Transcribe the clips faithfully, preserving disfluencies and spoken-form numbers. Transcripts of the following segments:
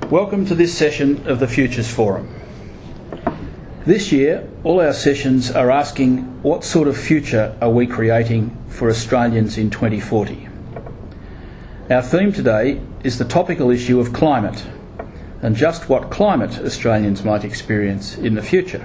Welcome to this session of the Futures Forum. This year, all our sessions are asking what sort of future are we creating for Australians in twenty forty. Our theme today is the topical issue of climate and just what climate Australians might experience in the future.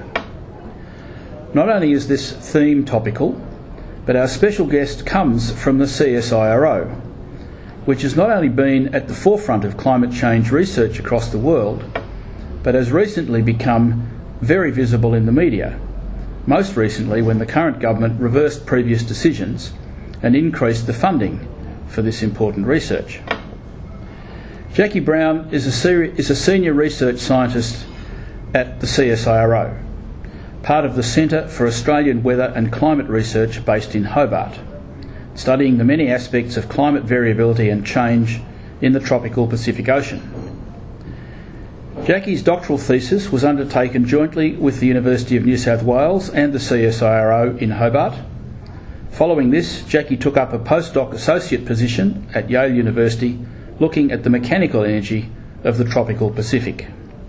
Not only is this theme topical, but our special guest comes from the C S I R O, which has not only been at the forefront of climate change research across the world, but has recently become very visible in the media, most recently when the current government reversed previous decisions and increased the funding for this important research. Jackie Brown is a, seri- is a senior research scientist at the C S I R O, part of the Centre for Australian Weather and Climate Research based in Hobart, studying the many aspects of climate variability and change in the tropical Pacific Ocean. Jackie's doctoral thesis was undertaken jointly with the University of New South Wales and the C S I R O in Hobart. Following this, Jackie took up a postdoc associate position at Yale University looking at the mechanical energy of the tropical Pacific.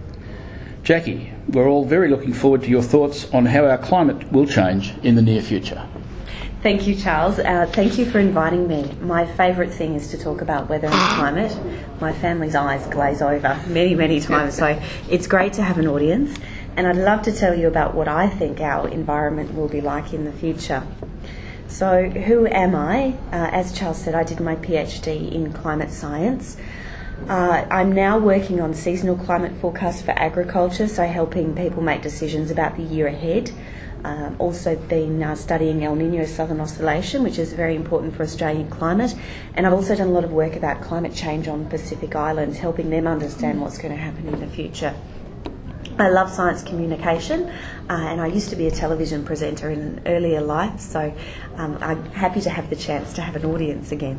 Jackie, we're all very looking forward to your thoughts on how our climate will change in the near future. Thank you, Charles. Uh, thank you for inviting me. My favourite thing is to talk about weather and climate. My family's eyes glaze over many, many times, so it's great to have an audience. And I'd love to tell you about what I think our environment will be like in the future. So, who am I? Uh, as Charles said, I did my PhD in climate science. Uh, I'm now working on seasonal climate forecasts for agriculture, so helping people make decisions about the year ahead. Uh, also been uh, studying El Niño Southern Oscillation, which is very important for Australian climate. And I've also done a lot of work about climate change on Pacific Islands, helping them understand what's going to happen in the future. I love science communication, uh, and I used to be a television presenter in an earlier life, so um, I'm happy to have the chance to have an audience again.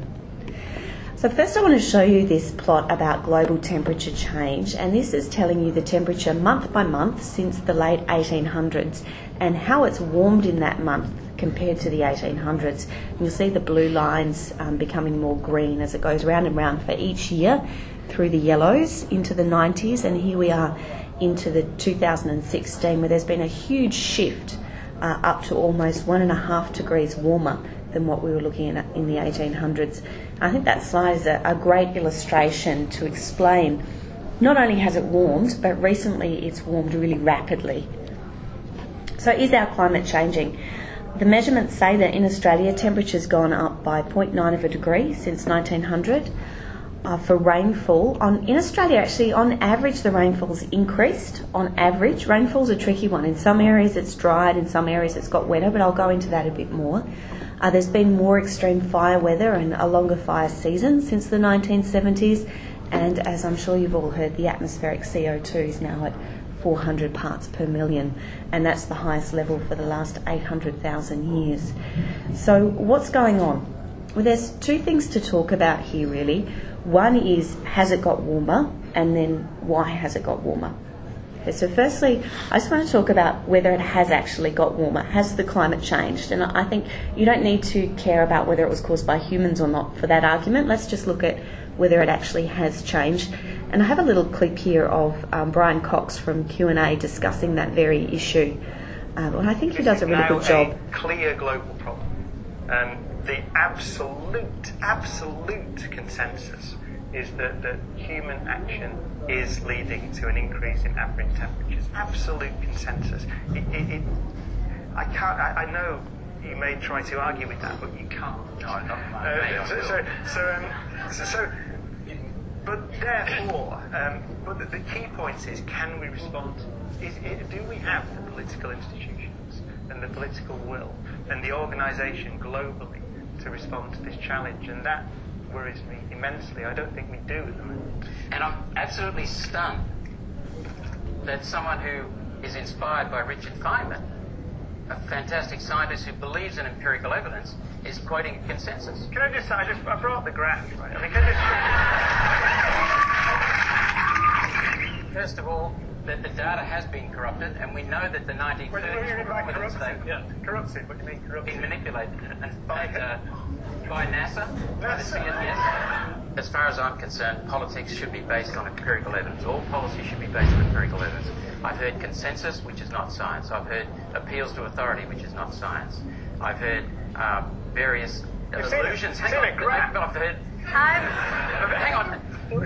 So first I want to show you this plot about global temperature change, and this is telling you the temperature month by month since the late eighteen hundreds and how it's warmed in that month compared to the eighteen hundreds. And you'll see the blue lines um, becoming more green as it goes round and round for each year through the yellows into the nineties, and here we are into the two thousand sixteen where there's been a huge shift uh, up to almost one and a half degrees warmer than what we were looking at in the eighteen hundreds. I think that slide is a, a great illustration to explain not only has it warmed, but recently it's warmed really rapidly. So is our climate changing? The measurements say that in Australia temperature's gone up by zero point nine of a degree since nineteen hundred. Uh, for rainfall, on, in Australia actually on average the rainfall's increased. On average, rainfall's a tricky one. In some areas it's dried, in some areas it's got wetter, but I'll go into that a bit more. Uh, there's been more extreme fire weather and a longer fire season since the nineteen seventies, and as I'm sure you've all heard, the atmospheric C O two is now at four hundred parts per million, and that's the highest level for the last eight hundred thousand years. So what's going on? Well, there's two things to talk about here really. One is, has it got warmer? And then, why has it got warmer? Okay, so firstly, I just want to talk about whether it has actually got warmer. Has the climate changed? And I think you don't need to care about whether it was caused by humans or not for that argument. Let's just look at whether it actually has changed. And I have a little clip here of um, Brian Cox from Q and A discussing that very issue. Um, and I think he does a really good job. This is now a clear global problem. Um, the absolute, absolute consensus is that, that human action is leading to an increase in average temperatures. Absolute consensus. It, it, it, I can't. I, I know you may try to argue with that, but you can't. No, not mine. Uh, so, so, so, um, so, so, but therefore, um, but the, the key point is: can we respond? Is, is, do we have the political institutions and the political will and the organisation globally to respond to this challenge? And that worries me immensely. I don't think we do at the moment. And I'm absolutely stunned that someone who is inspired by Richard Feynman, a fantastic scientist who believes in empirical evidence, is quoting a consensus. Can I just say, I just I brought the graph, right? I mean, can I just... First of all, that the data has been corrupted, and we know that the nineteen thirties What do you mean by were corrupted? Yeah, corrupted. What do you mean corrupted? been manipulated and by, uh, by NASA, by the C S I S. as far as I'm concerned, politics should be based on empirical evidence. All policy should be based on empirical evidence. I've heard consensus, which is not science. I've heard appeals to authority, which is not science. I've heard um, various You've seen illusions. it. Hang You've on, seen it, graph. I've heard. Um, Hang on.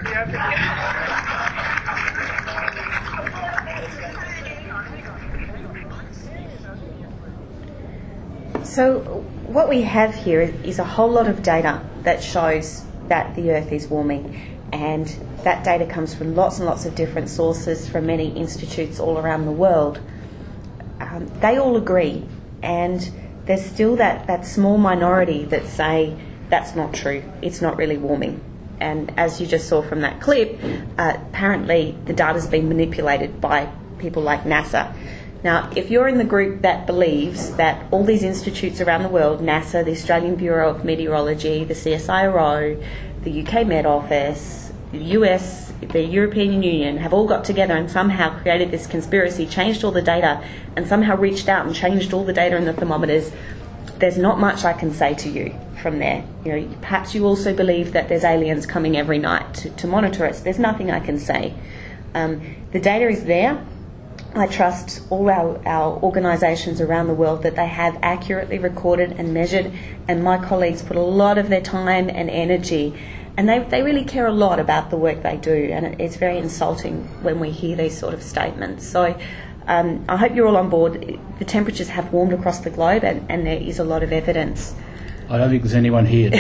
So what we have here is a whole lot of data that shows that the Earth is warming, and that data comes from lots and lots of different sources from many institutes all around the world. Um, they all agree, and there's still that, that small minority that say that's not true, it's not really warming. And as you just saw from that clip, uh, apparently the data's been manipulated by people like NASA. Now, if you're in the group that believes that all these institutes around the world, NASA, the Australian Bureau of Meteorology, the C S I R O, the U K Met Office, the U S, the European Union, have all got together and somehow created this conspiracy, changed all the data, and somehow reached out and changed all the data in the thermometers, there's not much I can say to you from there. You know, perhaps you also believe that there's aliens coming every night to, to monitor us. There's nothing I can say. Um, the data is there. I trust all our, our organisations around the world that they have accurately recorded and measured, and my colleagues put a lot of their time and energy, and they, they really care a lot about the work they do, and it, it's very insulting when we hear these sort of statements. So um, I hope you're all on board. The temperatures have warmed across the globe, and, and there is a lot of evidence. I don't think there's anyone here.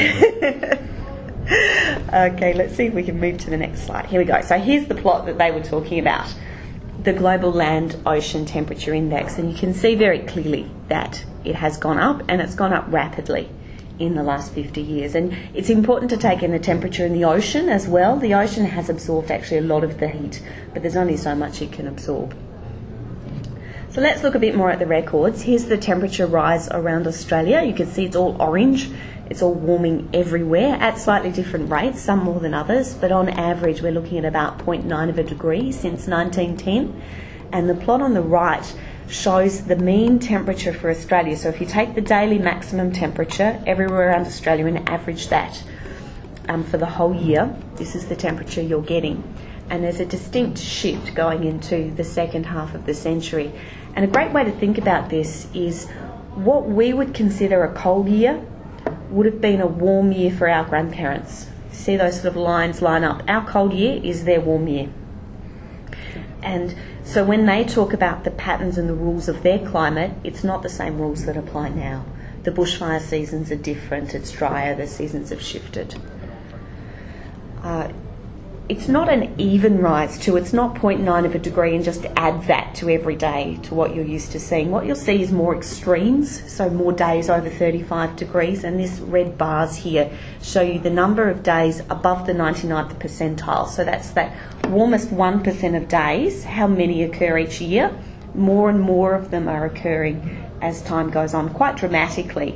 Okay, let's see if we can move to the next slide. Here we go. So here's the plot that they were talking about, the global land ocean temperature index, and you can see very clearly that it has gone up, and it's gone up rapidly in the last fifty years. And it's important to take in the temperature in the ocean as well. The ocean has absorbed actually a lot of the heat, but there's only so much it can absorb. So let's look a bit more at the records. Here's the temperature rise around Australia. You can see it's all orange. It's all warming everywhere at slightly different rates, some more than others, but on average we're looking at about zero point nine of a degree since nineteen ten. And the plot on the right shows the mean temperature for Australia. So if you take the daily maximum temperature everywhere around Australia and average that um, for the whole year, this is the temperature you're getting. And there's a distinct shift going into the second half of the century. And a great way to think about this is what we would consider a cold year would have been a warm year for our grandparents. See those sort of lines line up. Our cold year is their warm year. And so when they talk about the patterns and the rules of their climate, it's not the same rules that apply now. The bushfire seasons are different, it's drier, the seasons have shifted. Uh, It's not an even rise too. It's not zero point nine of a degree and just add that to every day to what you're used to seeing. What you'll see is more extremes, so more days over thirty-five degrees, and this red bars here show you the number of days above the ninety-ninth percentile. So that's that warmest one percent of days, how many occur each year. More and more of them are occurring as time goes on, quite dramatically.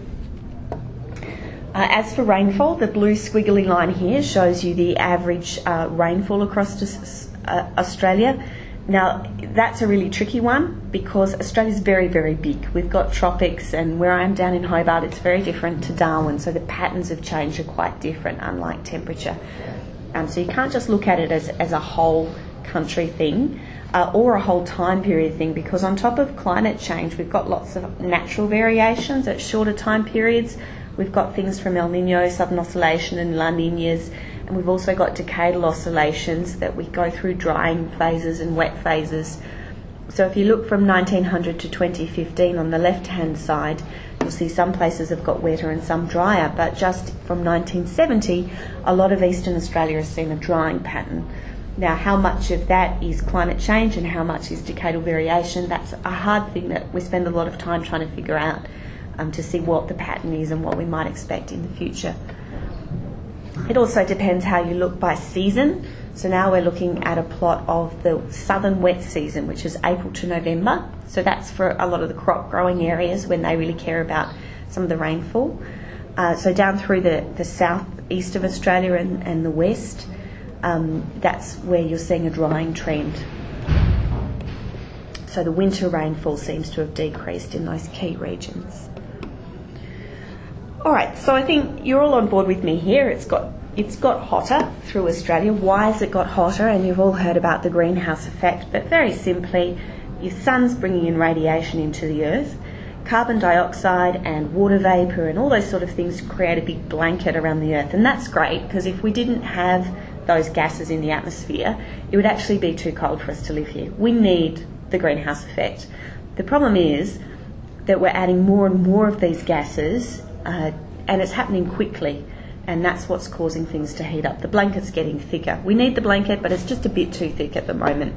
Uh, as for rainfall, the blue squiggly line here shows you the average uh, rainfall across to, uh, Australia. Now, that's a really tricky one because Australia's very, very big. We've got tropics, and where I am down in Hobart, it's very different to Darwin, so the patterns of change are quite different, unlike temperature. Um, so you can't just look at it as, as a whole country thing uh, or a whole time period thing, because on top of climate change, we've got lots of natural variations at shorter time periods. We've got things from El Nino, Southern Oscillation and La Niñas, and we've also got decadal oscillations that we go through drying phases and wet phases. So if you look from nineteen hundred to twenty fifteen on the left-hand side, you'll see some places have got wetter and some drier, but just from nineteen seventy, a lot of Eastern Australia has seen a drying pattern. Now, how much of that is climate change and how much is decadal variation, that's a hard thing that we spend a lot of time trying to figure out. Um, to see what the pattern is and what we might expect in the future. It also depends how you look by season. So now we're looking at a plot of the southern wet season, which is April to November. So that's for a lot of the crop growing areas when they really care about some of the rainfall. Uh, so down through the, the south east of Australia and, and the west, um, that's where you're seeing a drying trend. So the winter rainfall seems to have decreased in those key regions. All right, so I think you're all on board with me here. It's got, it's got hotter through Australia. Why has it got hotter? And you've all heard about the greenhouse effect, but very simply, your sun's bringing in radiation into the earth. Carbon dioxide and water vapour and all those sort of things create a big blanket around the earth, and that's great, because if we didn't have those gases in the atmosphere, it would actually be too cold for us to live here. We need the greenhouse effect. The problem is that we're adding more and more of these gases, uh, and it's happening quickly, and that's what's causing things to heat up. The blanket's getting thicker. We need the blanket, but it's just a bit too thick at the moment.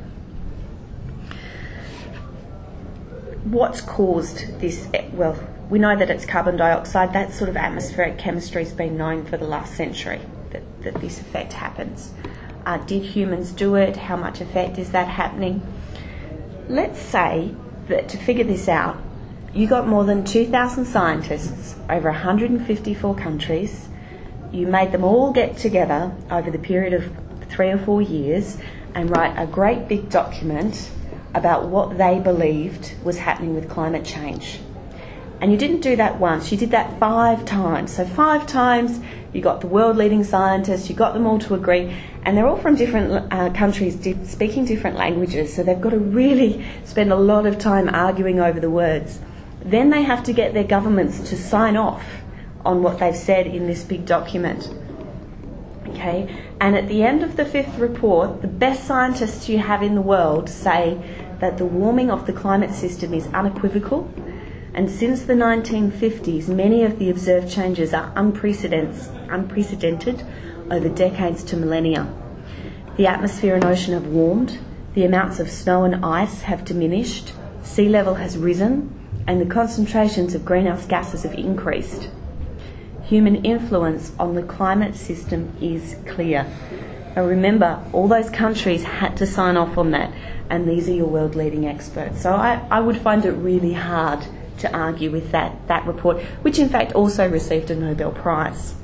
What's caused this? Well, we know that it's carbon dioxide. That sort of atmospheric chemistry has been known for the last century, that, that this effect happens. Uh, did humans do it? How much effect is that happening? Let's say that to figure this out, you got more than two thousand scientists over one hundred fifty-four countries. You made them all get together over the period of three or four years and write a great big document about what they believed was happening with climate change. And you didn't do that once, you did that five times. So five times you got the world leading scientists, you got them all to agree, and they're all from different uh, countries di- speaking different languages, so they've got to really spend a lot of time arguing over the words. Then they have to get their governments to sign off on what they've said in this big document. Okay, and at the end of the fifth report, the best scientists you have in the world say that the warming of the climate system is unequivocal, and since the nineteen fifties, many of the observed changes are unprecedented, unprecedented over decades to millennia. The atmosphere and ocean have warmed, the amounts of snow and ice have diminished, sea level has risen, and the concentrations of greenhouse gases have increased. Human influence on the climate system is clear. Now remember, all those countries had to sign off on that, and these are your world leading experts. So I, I would find it really hard to argue with that, that report, which in fact also received a Nobel Prize.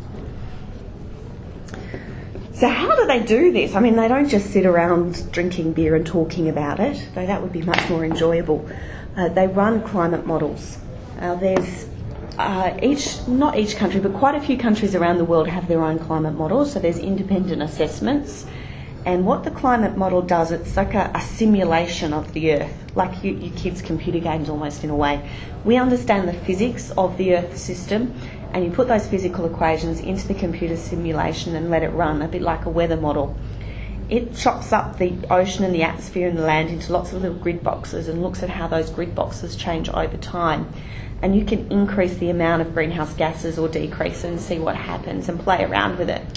So how do they do this? I mean, they don't just sit around drinking beer and talking about it, though that would be much more enjoyable. Uh, they run climate models. Uh, there's Uh, each, not each country, but quite a few countries around the world have their own climate models, so there's independent assessments. And what the climate model does, it's like a, a simulation of the Earth, like you, your kids' computer games almost in a way. We understand the physics of the Earth system, and you put those physical equations into the computer simulation and let it run, a bit like a weather model. It chops up the ocean and the atmosphere and the land into lots of little grid boxes and looks at how those grid boxes change over time. And you can increase the amount of greenhouse gases or decrease and see what happens and play around with it.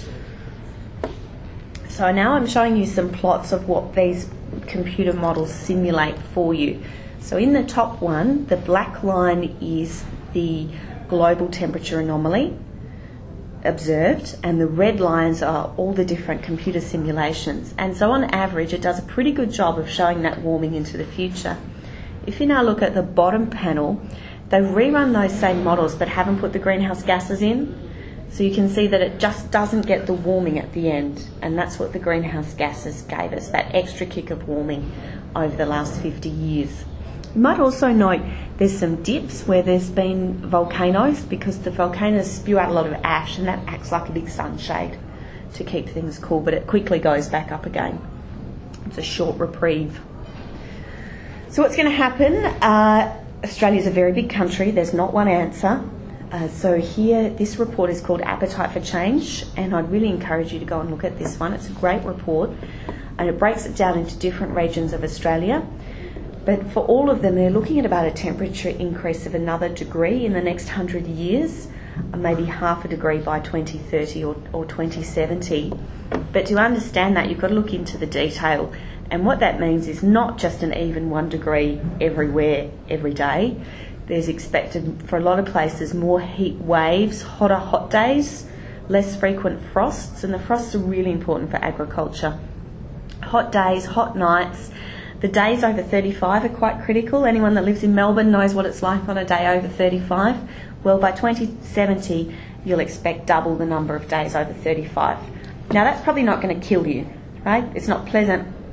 So now I'm showing you some plots of what these computer models simulate for you. So in the top one, the black line is the global temperature anomaly observed, and the red lines are all the different computer simulations. And so on average, it does a pretty good job of showing that warming into the future. If you now look at the bottom panel, they've rerun those same models but haven't put the greenhouse gases in. So you can see that it just doesn't get the warming at the end, and that's what the greenhouse gases gave us, that extra kick of warming over the last fifty years. You might also note there's some dips where there's been volcanoes, because the volcanoes spew out a lot of ash, and that acts like a big sunshade to keep things cool, but it quickly goes back up again. It's a short reprieve. So what's going to happen? Uh, Australia's a very big country. There's not one answer. Uh, so here, this report is called Appetite for Change, and I'd really encourage you to go and look at this one. It's a great report, and it breaks it down into different regions of Australia. But for all of them, they're looking at about a temperature increase of another degree in the next hundred years, maybe half a degree by twenty thirty or, or twenty seventy. But to understand that, you've got to look into the detail. And what that means is not just an even one degree everywhere, every day. There's expected, for a lot of places, more heat waves, hotter hot days, less frequent frosts, and the frosts are really important for agriculture. Hot days, hot nights. The days over thirty-five are quite critical. Anyone that lives in Melbourne knows what it's like on a day over thirty-five. Well, by twenty seventy, you'll expect double the number of days over thirty-five. Now, that's probably not going to kill you, right? It's not pleasant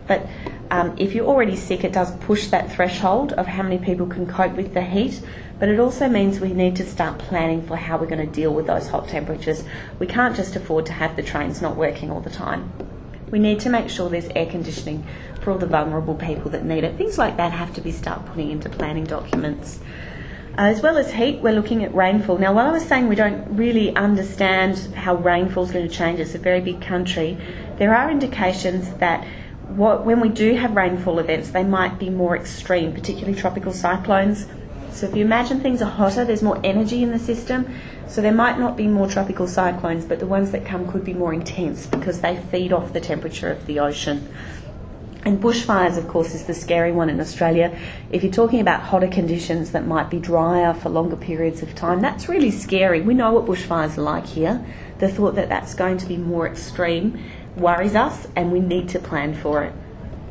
But um, if you're already sick, it does push that threshold of how many people can cope with the heat. But it also means we need to start planning for how we're going to deal with those hot temperatures. We can't just afford to have the trains not working all the time. We need to make sure there's air conditioning for all the vulnerable people that need it. Things like that have to be start putting into planning documents. Uh, as well as heat, we're looking at rainfall. Now, while I was saying we don't really understand how rainfall is going to change, it's a very big country, there are indications that what, when we do have rainfall events, they might be more extreme, particularly tropical cyclones. So if you imagine things are hotter, there's more energy in the system, so there might not be more tropical cyclones, but the ones that come could be more intense because they feed off the temperature of the ocean. And bushfires, of course, is the scary one in Australia. If you're talking about hotter conditions that might be drier for longer periods of time, that's really scary. We know what bushfires are like here. The thought that that's going to be more extreme worries us, and we need to plan for it.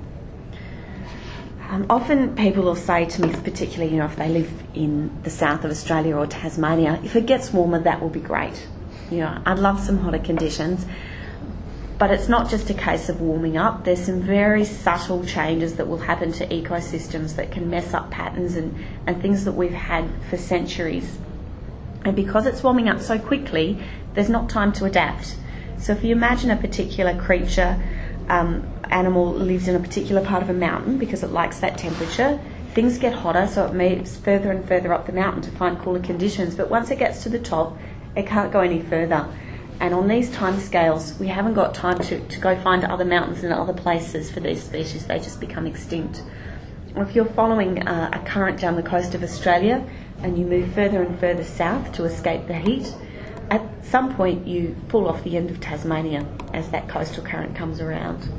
Um, often people will say to me, particularly, you know, if they live in the south of Australia or Tasmania, if it gets warmer, that will be great. You know, I'd love some hotter conditions. But it's not just a case of warming up. There's some very subtle changes that will happen to ecosystems that can mess up patterns and, and things that we've had for centuries. And because it's warming up so quickly, there's not time to adapt. So if you imagine a particular creature, um, animal lives in a particular part of a mountain because it likes that temperature, things get hotter, so it moves further and further up the mountain to find cooler conditions. But once it gets to the top, it can't go any further. And on these time scales, we haven't got time to, to go find other mountains and other places for these species. They just become extinct. Or if you're following uh, a current down the coast of Australia and you move further and further south to escape the heat, at some point you fall off the end of Tasmania as that coastal current comes around.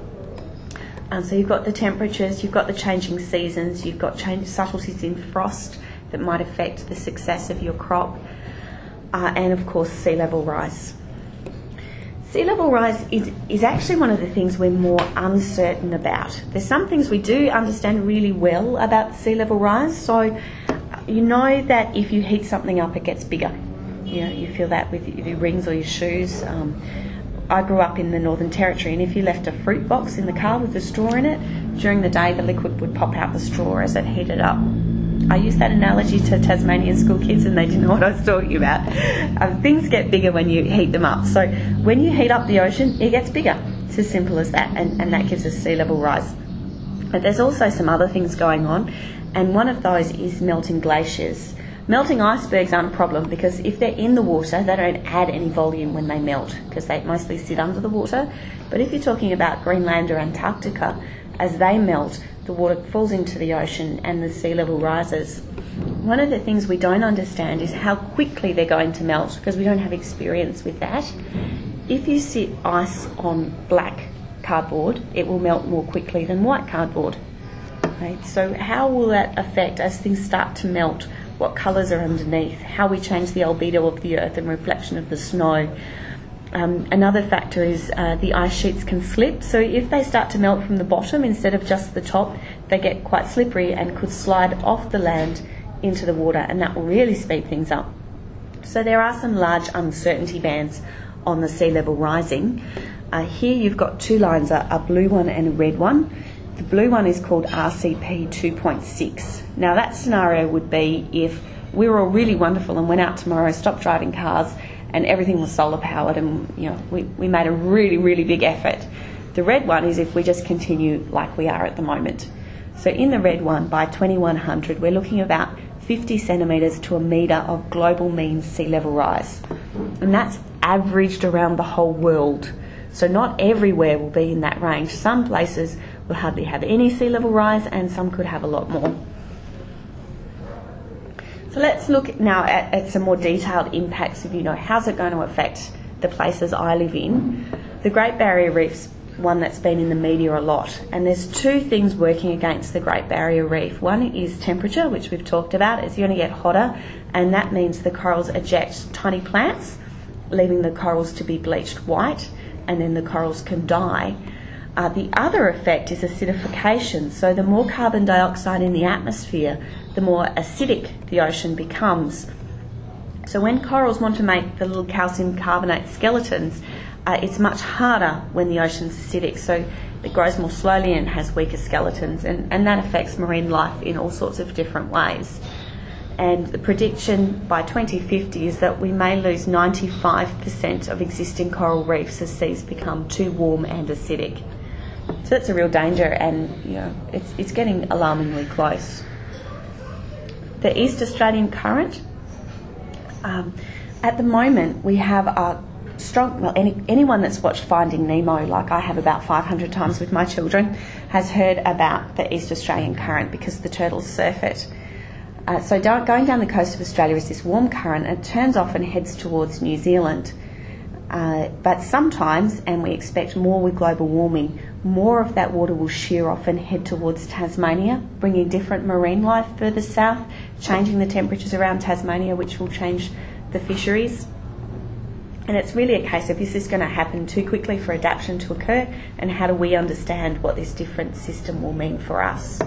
Um, so you've got the temperatures, you've got the changing seasons, you've got change, subtleties in frost that might affect the success of your crop, uh, and of course sea level rise. Sea level rise is, is actually one of the things we're more uncertain about. There's some things we do understand really well about sea level rise. So you know that if you heat something up, it gets bigger. You know, you feel that with your rings or your shoes. Um, I grew up in the Northern Territory, and if you left a fruit box in the car with a straw in it, during the day the liquid would pop out the straw as it heated up. I used that analogy to Tasmanian school kids and they didn't know what I was talking about. Um, things get bigger when you heat them up. So when you heat up the ocean, it gets bigger. It's as simple as that, and, and that gives us sea level rise. But there's also some other things going on, and one of those is melting glaciers. Melting icebergs aren't a problem because if they're in the water, they don't add any volume when they melt because they mostly sit under the water. But if you're talking about Greenland or Antarctica, as they melt, the water falls into the ocean and the sea level rises. One of the things we don't understand is how quickly they're going to melt because we don't have experience with that. If you sit ice on black cardboard, it will melt more quickly than white cardboard. Right? So how will that affect as things start to melt? What colours are underneath, how we change the albedo of the earth and reflection of the snow. Um, another factor is uh, the ice sheets can slip, so if they start to melt from the bottom instead of just the top, they get quite slippery and could slide off the land into the water, and that will really speed things up. So there are some large uncertainty bands on the sea level rising. Uh, here you've got two lines, a, a blue one and a red one. The blue one is called R C P two point six. Now that scenario would be if we were all really wonderful and went out tomorrow, stopped driving cars, and everything was solar powered, and you know we, we made a really, really big effort. The red one is if we just continue like we are at the moment. So in the red one, by twenty-one hundred, we're looking at about fifty centimetres to a metre of global mean sea level rise. And that's averaged around the whole world. So not everywhere will be in that range. Some places will hardly have any sea level rise and some could have a lot more. So let's look now at, at some more detailed impacts of, you know, how's it going to affect the places I live in. The Great Barrier Reef's one that's been in the media a lot, and there's two things working against the Great Barrier Reef. One is temperature, which we've talked about. It's going to get hotter, and that means the corals eject tiny plants, leaving the corals to be bleached white, and then the corals can die. Uh, the other effect is acidification. So the more carbon dioxide in the atmosphere, the more acidic the ocean becomes. So when corals want to make the little calcium carbonate skeletons, uh, it's much harder when the ocean's acidic. So It grows more slowly and has weaker skeletons, and, and that affects marine life in all sorts of different ways. And the prediction by twenty fifty is that we may lose ninety-five percent of existing coral reefs as seas become too warm and acidic. So that's a real danger, and you know it's it's getting alarmingly close. The East Australian current. Um, at the moment, we have a strong. Well, any, anyone that's watched Finding Nemo, like I have about five hundred times with my children, has heard about the East Australian current because the turtles surf it. Uh, so down, going down the coast of Australia is this warm current. It turns off and heads towards New Zealand. Uh, but sometimes, and we expect more with global warming, more of that water will shear off and head towards Tasmania, bringing different marine life further south, changing the temperatures around Tasmania, which will change the fisheries. And it's really a case of, is this going to happen too quickly for adaptation to occur, and how do we understand what this different system will mean for us?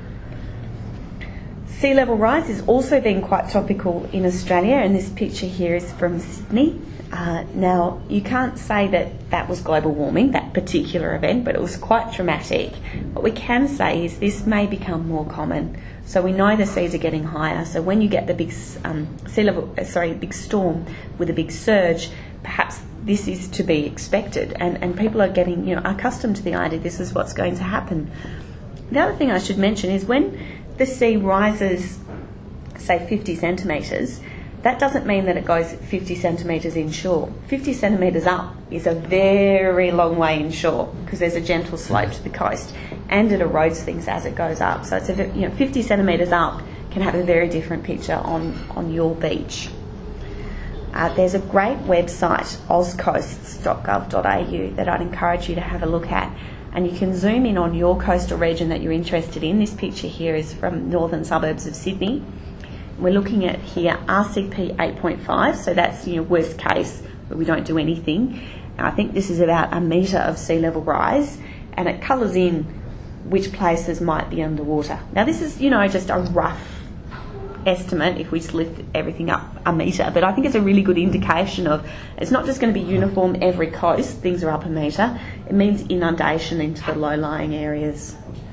Sea level rise is also being quite topical in Australia, and this picture here is from Sydney. Uh, now, you can't say that that was global warming, that particular event, but it was quite dramatic. What we can say is this may become more common. So we know the seas are getting higher. So when you get the big um, sea level, uh, sorry, big storm with a big surge, perhaps this is to be expected, and, and people are getting you know accustomed to the idea this is what's going to happen. The other thing I should mention is when the sea rises, say fifty centimetres, that doesn't mean that it goes fifty centimetres inshore. fifty centimetres up is a very long way inshore because there's a gentle slope to the coast, and it erodes things as it goes up. So it's a, you know fifty centimetres up can have a very different picture on, on your beach. Uh, there's a great website, ozcoasts dot gov dot a u, that I'd encourage you to have a look at. And you can zoom in on your coastal region that you're interested in. This picture here is from northern suburbs of Sydney. We're looking at here R C P eight point five, so that's you know worst case where we don't do anything. And I think this is about a metre of sea level rise, and it colours in which places might be underwater. Now this is you know just a rough estimate if we just lift everything up a metre, but I think it's a really good indication of it's not just going to be uniform every coast, things are up a metre. It means inundation into the low-lying areas.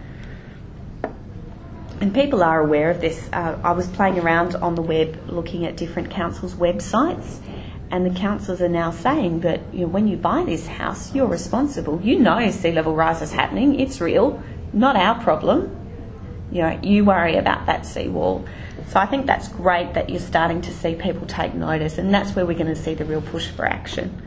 And people are aware of this. Uh, I was playing around on the web looking at different councils' websites, and the councils are now saying that you know, when you buy this house, you're responsible. You know sea level rise is happening, it's real, not our problem. You know, you worry about that seawall. So I think that's great that you're starting to see people take notice, and that's where we're going to see the real push for action.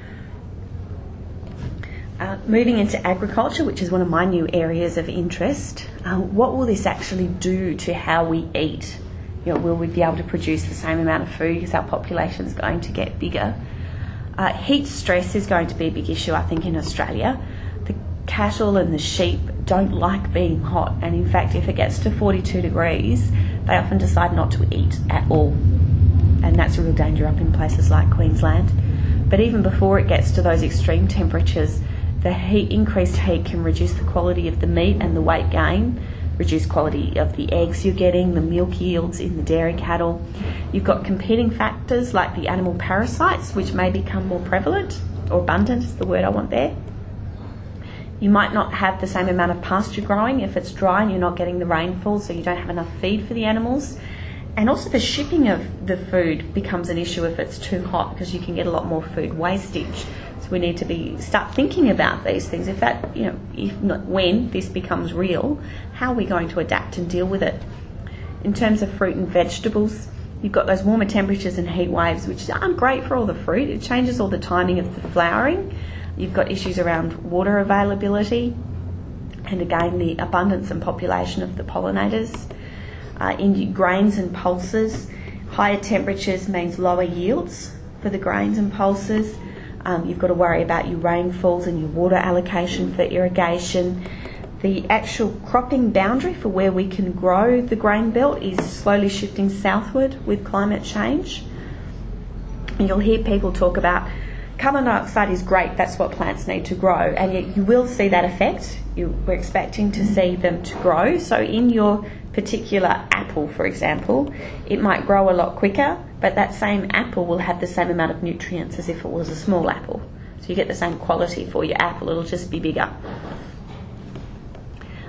Uh, moving into agriculture, which is one of my new areas of interest, uh, what will this actually do to how we eat? You know, will we be able to produce the same amount of food because our population is going to get bigger? Uh, heat stress is going to be a big issue, I think, in Australia. The cattle and the sheep don't like being hot, and in fact, if it gets to forty-two degrees, they often decide not to eat at all, and that's a real danger up in places like Queensland. But even before it gets to those extreme temperatures, the heat, increased heat can reduce the quality of the meat and the weight gain, reduce quality of the eggs you're getting, the milk yields in the dairy cattle. You've got competing factors like the animal parasites, which may become more prevalent, or abundant is the word I want there. You might not have the same amount of pasture growing if it's dry and you're not getting the rainfall, so you don't have enough feed for the animals. And also the shipping of the food becomes an issue if it's too hot, because you can get a lot more food wastage. So we need to be start thinking about these things. If that, you know, if not when this becomes real, how are we going to adapt and deal with it? In terms of fruit and vegetables, you've got those warmer temperatures and heat waves, which aren't great for all the fruit. It changes all the timing of the flowering. You've got issues around water availability, and again the abundance and population of the pollinators. Uh, in grains and pulses, higher temperatures means lower yields for the grains and pulses. Um, you've got to worry about your rainfalls and your water allocation for irrigation. The actual cropping boundary for where we can grow the grain belt is slowly shifting southward with climate change. And you'll hear people talk about carbon dioxide is great, that's what plants need to grow, and yet you will see that effect. You, we're expecting to see them to grow. So in your particular apple, for example, it might grow a lot quicker, but that same apple will have the same amount of nutrients as if it was a small apple. So you get the same quality for your apple, it'll just be bigger.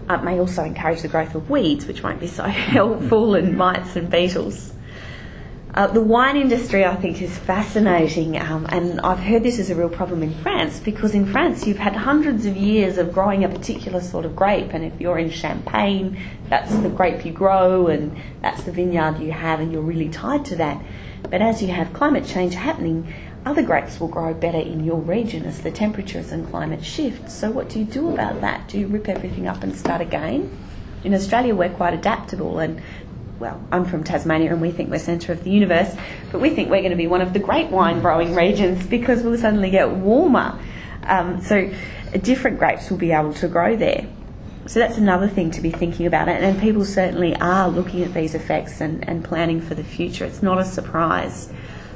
Uh, it may also encourage the growth of weeds, which won't be so helpful, and mites and beetles. Uh, the wine industry, I think, is fascinating, um, and I've heard this is a real problem in France, because in France you've had hundreds of years of growing a particular sort of grape, and if you're in Champagne, that's the grape you grow and that's the vineyard you have, and you're really tied to that. But as you have climate change happening, other grapes will grow better in your region as the temperatures and climate shift. So what do you do about that? Do you rip everything up and start again? In Australia we're quite adaptable, and well, I'm from Tasmania and we think we're centre of the universe, but we think we're going to be one of the great wine growing regions because we'll suddenly get warmer. Um, so different grapes will be able to grow there. So that's another thing to be thinking about. And, and people certainly are looking at these effects and, and planning for the future. It's not a surprise.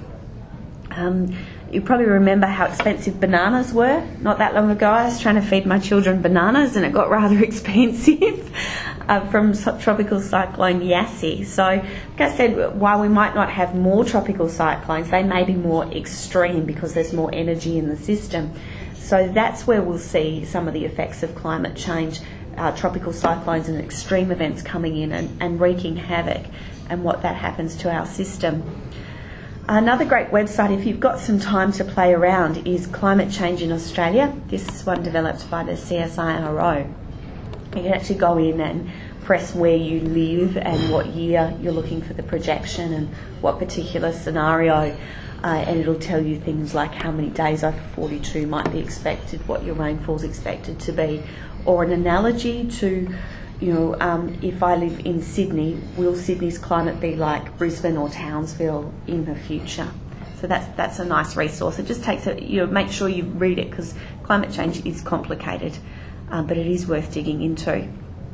Um, you probably remember how expensive bananas were. Not that long ago I was trying to feed my children bananas and it got rather expensive. Uh, from tropical cyclone Yassi. So, like I said, while we might not have more tropical cyclones, they may be more extreme because there's more energy in the system. So that's where we'll see some of the effects of climate change, uh, tropical cyclones and extreme events coming in and, and wreaking havoc, and what that happens to our system. Another great website, if you've got some time to play around, is Climate Change in Australia. This is one developed by the C S I R O. You can actually go in and press where you live and what year you're looking for the projection and what particular scenario, uh, and it'll tell you things like how many days over forty-two might be expected, what your rainfall's expected to be, or an analogy to, you know, um, if I live in Sydney, will Sydney's climate be like Brisbane or Townsville in the future? So that's that's a nice resource. It just takes a, you know, make sure you read it, because climate change is complicated. Um, but it is worth digging into.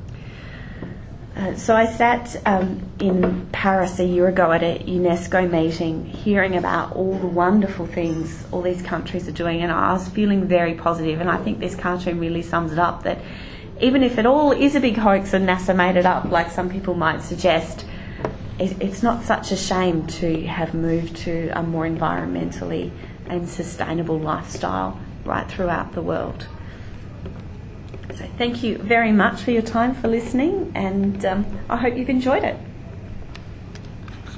Uh, so I sat um, in Paris a year ago at a UNESCO meeting, hearing about all the wonderful things all these countries are doing, and I was feeling very positive. And I think this cartoon really sums it up, that even if it all is a big hoax and NASA made it up, like some people might suggest, it, it's not such a shame to have moved to a more environmentally and sustainable lifestyle right throughout the world. So thank you very much for your time, for listening, and um, I hope you've enjoyed it.